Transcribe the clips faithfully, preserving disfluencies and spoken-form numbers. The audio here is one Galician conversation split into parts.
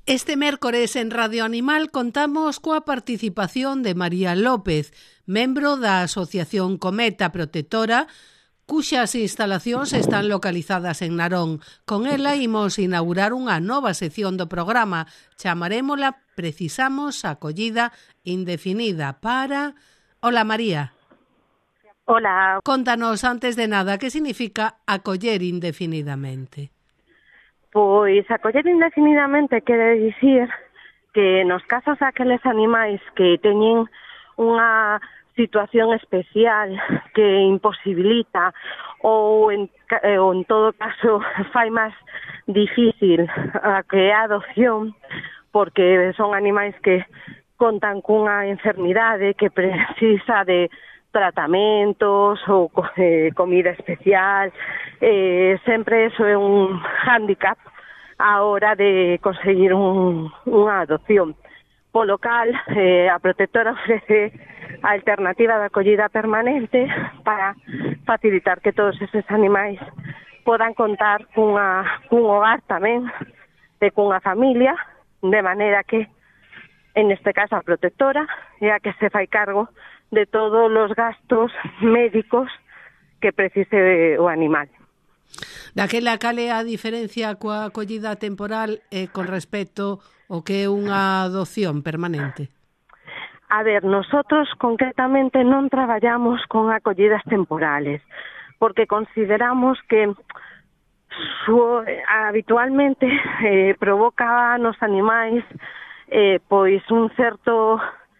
Este mércores en Radio Animal contamos coa participación de María López, membro da Asociación Cometa Protectora, cuxas instalacións están localizadas en Narón. Con ela imos inaugurar unha nova sección do programa, chamarémola Precisamos acollida indefinida para... Hola, María. Hola. Contanos, antes de nada, que significa acoller indefinidamente? Pois acoller indefinidamente quere dicir que nos casos daqueles animais que teñen unha situación especial que imposibilita ou en, ou en todo caso fai máis difícil a que a adopción, porque son animais que contan cunha enfermidade que precisa de tratamentos ou eh, comida especial, eh, sempre eso é un hándicap a hora de conseguir un, unha adopción. Polo cal, eh, a protectora ofrece a alternativa de acollida permanente para facilitar que todos eses animais podan contar cunha, cun hogar tamén e cunha familia, de maneira que, en este caso, a protectora é a que se fai cargo de todos os gastos médicos que precise o animal. Daquela, cal é a diferencia coa acollida temporal eh, con respecto ao que é unha adopción permanente? A ver, nosotros concretamente non traballamos con acollidas temporales, porque consideramos que su, habitualmente eh, provoca nos animais eh, pois un certo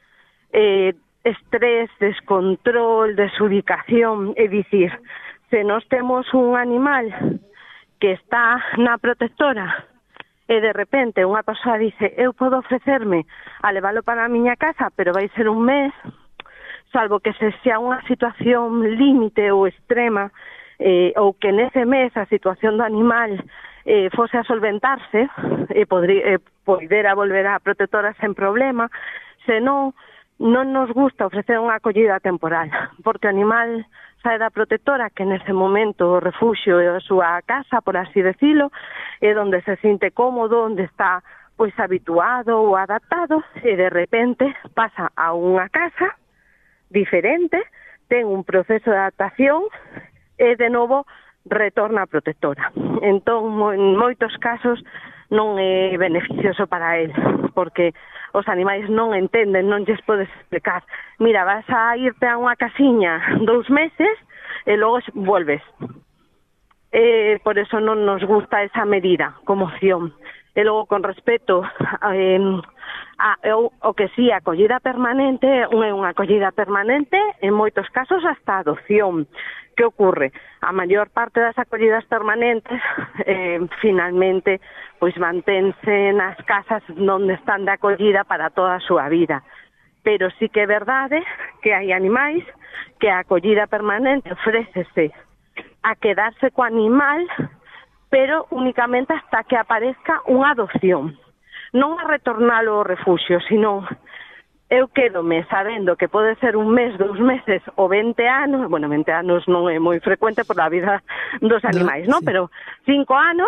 eh, estrés, descontrol, desubicación, é dicir, se nós temos un animal que está na protectora e de repente unha persoa dice eu podo ofrecerme a leválo para a miña casa, pero vai ser un mes, salvo que se sea unha situación límite ou extrema, eh, ou que nese mes a situación do animal eh, fose a solventarse e podría, eh, poidera volver á protectora sen problema, senón non nos gusta ofrecer unha acollida temporal, porque o animal sae da protectora, que nese momento o refuxio é a súa casa, por así decirlo, é onde se sinte cómodo, onde está pois habituado ou adaptado, e de repente pasa a unha casa diferente, ten un proceso de adaptación e de novo retorna á protectora. Entón, en moitos casos non é beneficioso para el, porque os animais non entenden, non lles podes explicar. Mira, vas a irte a unha casiña dous meses e logo volves. Eh, por eso non nos gusta esa medida como opción. E logo, con respecto eh, a, o, o que sí, a acollida permanente, é unha acollida permanente, en moitos casos hasta adopción. Que ocorre? A maior parte das acollidas permanentes eh, finalmente pois mantense nas casas onde están de acollida para toda a súa vida. Pero sí que é verdade que hai animais que a acollida permanente ofrécese a quedarse co animal, pero únicamente hasta que aparezca unha adopción. Non a retornalo ao refuxio, sino eu quedome sabendo que pode ser un mes, dous meses ou vinte anos, bueno, vinte anos non é moi frecuente por a vida dos animais, no, non? Sí. Pero cinco anos,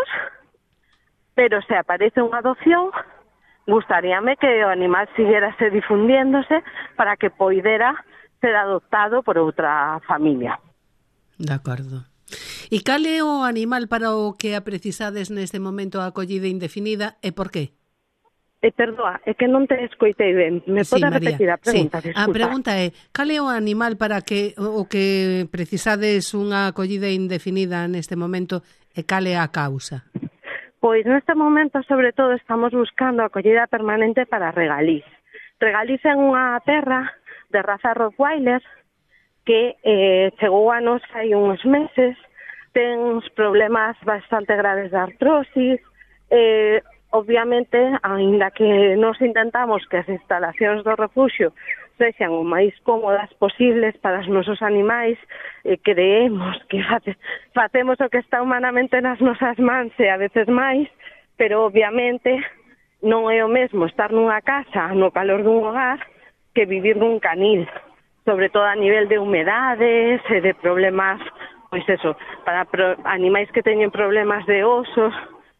pero se aparece unha adopción, gustaríame que o animal siguerase difundiéndose para que poidera ser adoptado por outra familia. De acordo. E cal é o animal para o que a precisades neste momento a acollida indefinida e por qué? Eh, perdoa, é que non te escoitei ben. Me sí, podes repetir a pregunta? Sí. Disculpa. A pregunta é, cal é o animal para que o que precisades unha acollida indefinida neste momento e cal é a causa? Pois neste momento, sobre todo, estamos buscando acollida permanente para Regaliz. Regaliz é unha perra de raza Rottweiler que eh, chegou a nos hai uns meses, ten uns problemas bastante graves de artrosis, eh, obviamente, aínda que nos intentamos que as instalacións do refuxio sexan o máis cómodas posibles para os nosos animais, e creemos que facemos o que está humanamente nas nosas mans e a veces máis, pero obviamente non é o mesmo estar nunha casa no calor dun hogar que vivir nun canil, sobre todo a nivel de humedades e de problemas, pois eso, para pro, animais que teñen problemas de osos,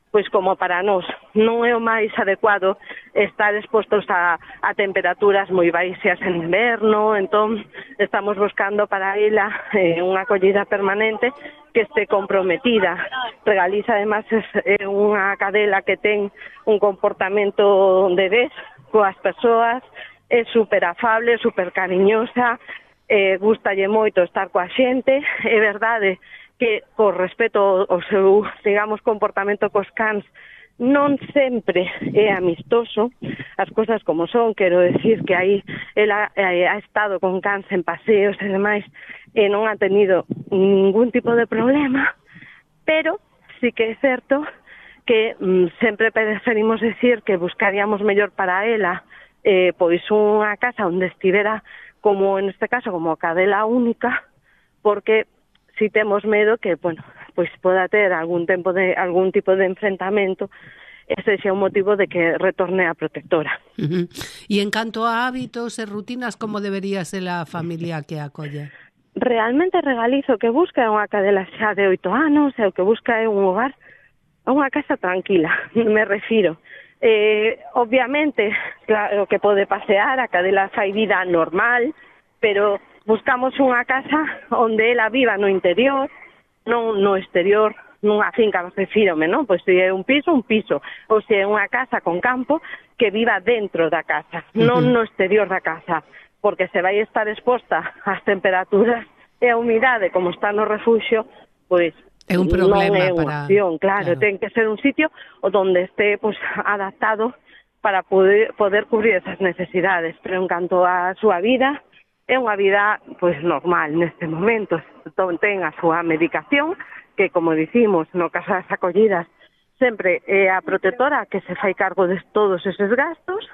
pois como para nós non é o máis adecuado estar expostos a, a temperaturas moi baixas en inverno, entón estamos buscando para ela eh, unha acollida permanente que este comprometida. Regaliza, además, é unha cadela que ten un comportamento de vez coas persoas, é super afable, super cariñosa, eh, gustalle moito estar coa xente, é verdade que, por respeto ao seu, digamos, comportamento cos cans, non sempre é amistoso, as cousas como son, quero decir que aí ela eh, ha estado con cans en paseos e demais, e non ha tenido ningún tipo de problema, pero sí que é certo que mm, sempre preferimos decir que buscaríamos mellor para ela eh, pois unha casa onde estivera, como en este caso, como cadela única, porque si temos medo que, bueno, pois poda ter algún tempo de algún tipo de enfrentamento, ese xa un motivo de que retorne a protectora. Uh-huh. E en canto a hábitos e rutinas, como debería ser a familia que acolle? Realmente Regalizo que busca é unha cadela xa de oito anos, e o que busca é un hogar, unha casa tranquila, me refiro. Eh, obviamente, claro que pode pasear, a cadela fai vida normal, pero buscamos unha casa onde ela viva no interior, non no exterior, nunha finca, refírome, non? Pois se é un piso, un piso, ou se é unha casa con campo, que viva dentro da casa, non no exterior da casa, porque se vai estar exposta ás temperaturas e a humidade, como está no refuxio, pois é un problema non é unha para... opción, claro, claro, ten que ser un sitio onde esté pois adaptado para poder, poder cubrir esas necesidades, pero en canto a súa vida, é unha vida pois normal neste momento. Entón, ten a súa medicación, que, como dicimos, no caso das acollidas, sempre é a protectora que se fai cargo de todos eses gastos,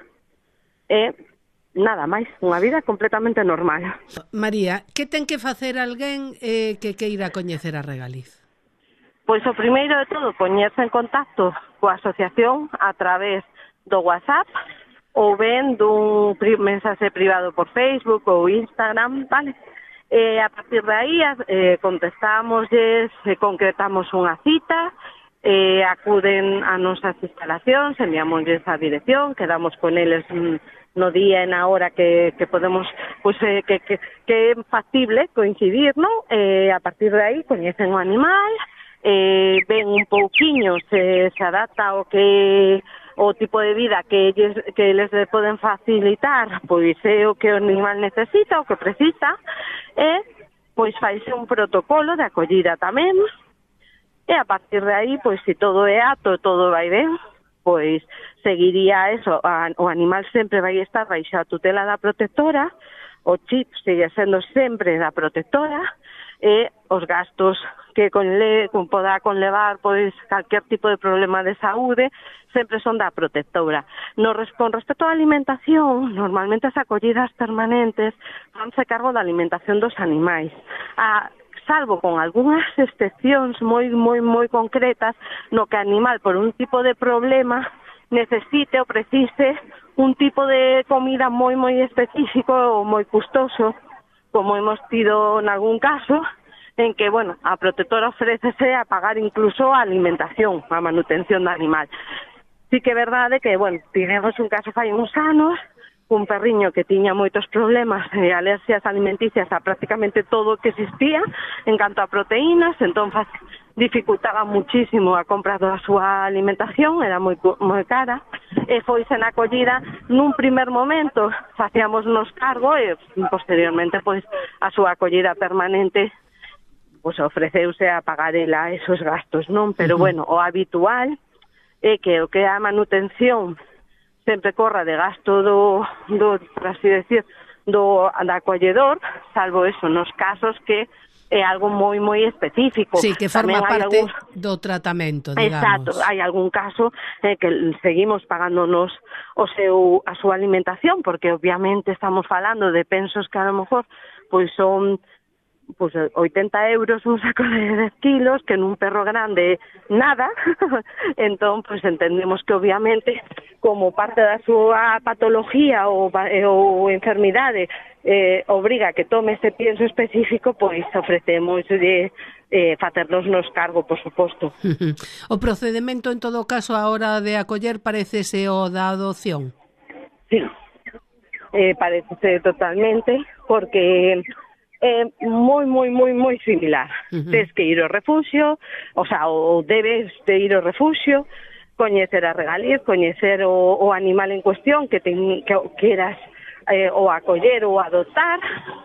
e nada máis, unha vida completamente normal. María, que ten que facer alguén eh, que queira coñecer a Regaliz? Pois o primeiro de todo, poñerse en contacto coa asociación a través do WhatsApp, ou ben dun mensaxe privado por Facebook ou Instagram, vale? E a partir de aí eh, contestámosles, eh, concretamos unha cita, eh, acuden a nosas instalacións, enviámosles a dirección, quedamos con eles mm, no día e na hora que, que podemos, pues, eh, que, que, que é factible coincidir, non? Eh, a partir de aí coñecen o animal, eh, ven un pouquiño se, se adapta o que o tipo de vida que eles, que eles poden facilitar, pois é o que o animal necesita, o que precisa, e pois faise un protocolo de acollida tamén, e a partir de aí, pois se todo é apto, todo vai ben, pois seguiría eso, a, o animal sempre vai estar baixo a tutela da protectora, o chip sigue sendo sempre da protectora, e os gastos que conle, poda conlevar pois calquer tipo de problema de saúde sempre son da protectora. No, con respecto á alimentación, normalmente as acollidas permanentes fanse cargo da alimentación dos animais. A, salvo con algunhas excepcións moi, moi, moi concretas, no que animal por un tipo de problema necesite ou precise un tipo de comida moi, moi específico ou moi custoso, como hemos tido en algún caso, en que, bueno, a protectora ofrécese a pagar incluso a alimentación, a manutención do animal. Sí que é verdade que, bueno, tivemos un caso fai uns anos, un perriño que tiña moitos problemas e alerxias alimenticias a prácticamente todo o que existía en canto a proteínas, entón dificultaba muchísimo a compra da súa alimentación, era moi, moi cara, e foise na acollida nun primer momento, facíamos nos cargo e posteriormente pois a súa acollida permanente pois ofreceuse a pagar ela esos gastos, non? Pero uh-huh. bueno, o habitual é que o que é a manutención sempre corra de gasto do, do por así decir, do, do acolledor, salvo eso, nos casos que é algo moi moi específico. Sí, que forma parte algún... do tratamento, digamos. Exacto, hai algún caso eh, que seguimos pagándonos o seu, a súa alimentación, porque obviamente estamos falando de pensos que a lo mejor pois son pues oitenta euros un saco de dez kilos, que nun perro grande nada, entón pues entendemos que obviamente como parte da súa patología ou, ou enfermidade eh, obriga que tome ese pienso específico, pois ofrecemos de eh, facernos nos cargo, por suposto. O procedemento, en todo caso, a hora de acoller, parecese o da adopción? Sí, eh, parece totalmente, porque é moi, moi, moi, moi similar. Uh-huh. Tens que ir ao refugio, o sea, ou debes de ir ao refugio, coñecer as regalías, coñecer o, o animal en cuestión que, ten, que queras eh, o acoller ou adoptar,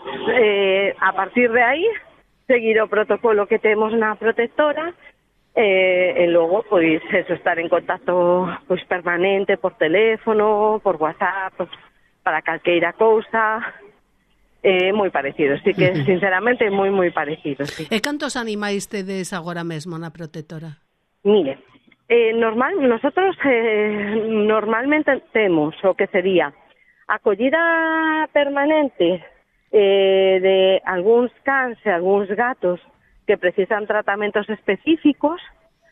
eh, a partir de aí, seguir o protocolo que temos na protectora, eh, e logo, pois, eso, estar en contacto pois, permanente por teléfono, por WhatsApp, para calqueira cousa. É eh, moi parecido, así que sinceramente é moi moi parecido, sí. E cantos animais tedes agora mesmo na protectora? Mire, eh, normal, nosotros eh, normalmente temos o que sería acollida permanente eh, de algúns cans e algúns gatos que precisan tratamentos específicos.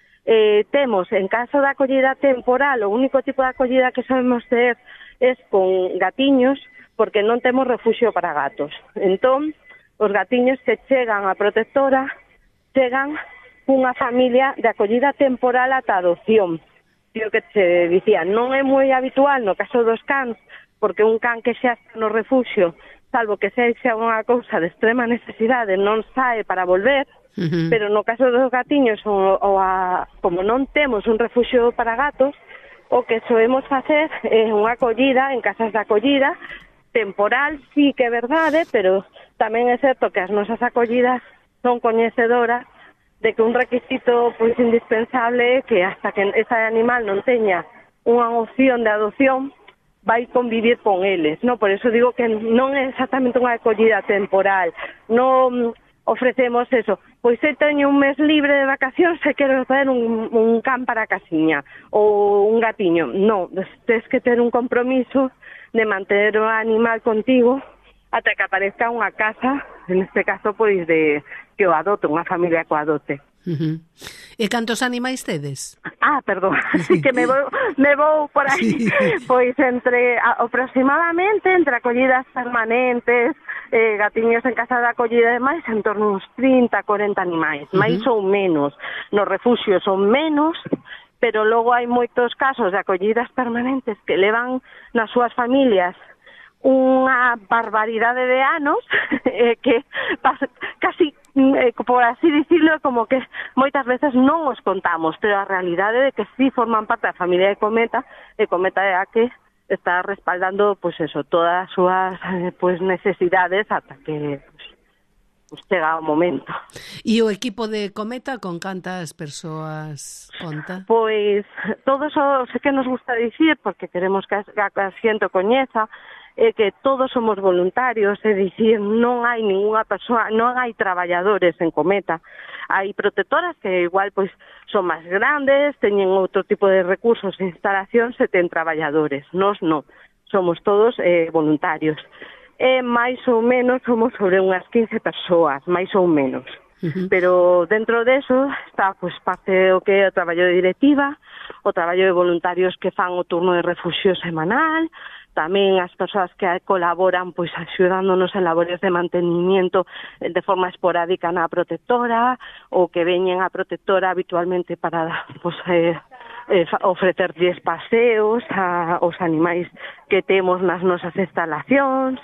Eh, temos, en caso de acollida temporal, o único tipo de acollida que sabemos ter é con gatiños, porque non temos refuxio para gatos. Entón, os gatiños que chegan á protectora chegan cunha familia de acollida temporal ata adopción. Tío que se dicía, non é moi habitual no caso dos cans, porque un can que xa está no refuxio, salvo que sexa unha cousa de extrema necesidade, non sae para volver, uh-huh. Pero no caso dos gatiños, o, o a, como non temos un refuxio para gatos, o que soemos facer é unha acollida en casas de acollida, temporal, sí que é verdade, pero tamén é certo que as nosas acollidas son coñecedoras de que un requisito pois indispensable é que hasta que ese animal non teña unha opción de adopción vai convivir con eles, no? Por eso digo que non é exactamente unha acollida temporal, non ofrecemos eso, pois se teño un mes libre de vacacións e quero ter un, un can para a casiña ou un gatiño, non, tens que ter un compromiso de manter o animal contigo ata que aparezca unha casa, en este caso, pois, de que o adote, unha familia que o adote. Uh-huh. E cantos animais tedes? Ah, perdón, sí. que me vou, me vou por aí. Sí. Pois entre, aproximadamente, entre acollidas permanentes, eh, gatiños en casa de acollida e máis, en torno uns trinta, corenta animais, uh-huh. máis ou menos. Nos refuxios son menos, pero logo hai moitos casos de acollidas permanentes que levan nas súas familias unha barbaridade de anos eh, que pas, casi, eh, por así dicirlo, como que moitas veces non os contamos, pero a realidade de que sí forman parte da familia de Cometa, e Cometa é a que está respaldando, pues eso, todas as súas eh, pues, necesidades ata que pues, chega o momento. E o equipo de Cometa con cantas persoas conta? Pois todos os que nos gusta dicir, porque queremos que a, que a xente coñeza, é que todos somos voluntarios, é dicir, non hai ninguna persoa, non hai traballadores en Cometa. Hai protectoras que igual pois son máis grandes, teñen outro tipo de recursos e instalacións e ten traballadores. Nós non, somos todos eh, voluntarios. E máis ou menos somos sobre unhas quince persoas, máis ou menos. Uh-huh. Pero dentro deso está pois parte o que é o traballo de directiva, o traballo de voluntarios que fan o turno de refuxio semanal, tamén as persoas que colaboran pois axudándonos en labores de mantenimiento de forma esporádica na protectora, ou que veñen á protectora habitualmente para pois, eh, eh, ofrecerlles paseos a, aos animais que temos nas nosas instalacións,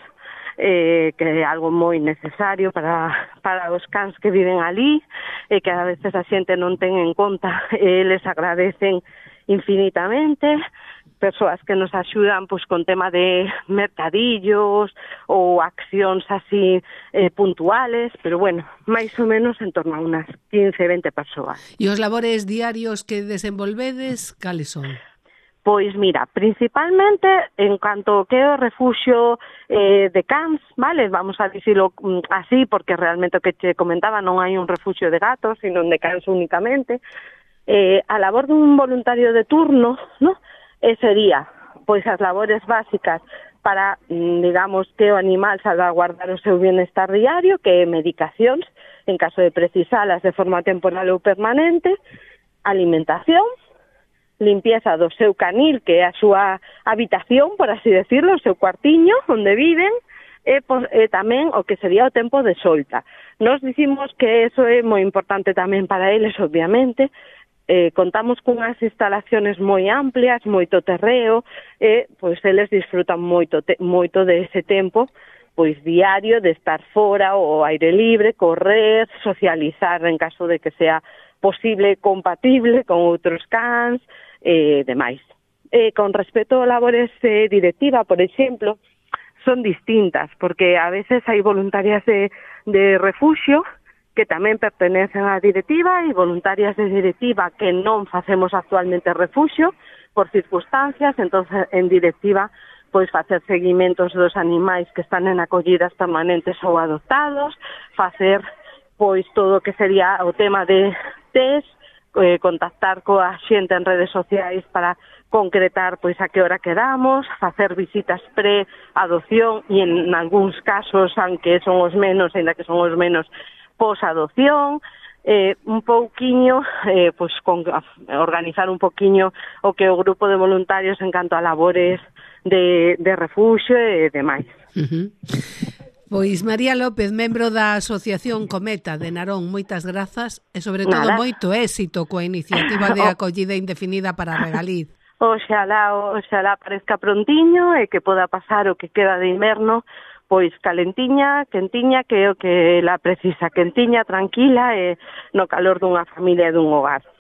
eh, que é algo moi necesario para, para os cans que viven ali, e que a veces a xente non ten en conta, e les agradecen infinitamente. Persoas que nos axudan pois con tema de mercadillos ou accións así eh, puntuales, pero bueno, máis ou menos en torno a unas quince, veinte persoas. E os labores diarios que desenvolvedes, cales son? Pois mira, principalmente en canto que o refuxio eh, de cans, vale, vamos a dicirlo así, porque realmente o que te comentaba non hai un refuxio de gatos, sino de cans únicamente. Eh, a labor dun voluntario de turno, ¿no? E sería, pois, as labores básicas para, digamos, que o animal salvaguardar o seu bienestar diario, que é medicacións, en caso de precisalas de forma temporal ou permanente, alimentación, limpieza do seu canil, que é a súa habitación, por así decirlo, o seu cuartiño, onde viven, e, pois, e tamén o que sería o tempo de solta. Nos dicimos que eso é moi importante tamén para eles, obviamente. Eh, contamos cunhas instalaciones moi amplias, moito terreo, e pois eles disfrutan moito, te, moito de ese tempo pois diario de estar fora ao aire libre, correr, socializar en caso de que sea posible, compatible con outros cans e demais. E con respecto a labores de directiva, por exemplo, son distintas, porque a veces hai voluntarias de, de refuxio que tamén pertenecen á directiva e voluntarias de directiva que non facemos actualmente refuxio por circunstancias, entonces en directiva pois facer seguimentos dos animais que están en acollidas permanentes ou adoptados, facer pois todo o que sería o tema de test, eh, contactar coa xente en redes sociais para concretar pois a que hora quedamos, facer visitas pre-adopción e en algúns casos, aunque son os menos, ainda que son os menos, pos-adopción, eh, un pouquiño, eh, pois con, organizar un pouquiño o que o grupo de voluntarios en canto a labores de, de refuxio e demais. Uh-huh. Pois María López, membro da Asociación Cometa de Narón, moitas grazas e sobre todo Nada. moito éxito coa iniciativa de acollida indefinida para Regaliz. Oxalá, oxalá parezca prontiño e que poda pasar o que queda de inverno pois calentiña, quentiña, que é o que la precisa, quentiña, tranquila e no calor dunha familia e dun hogar.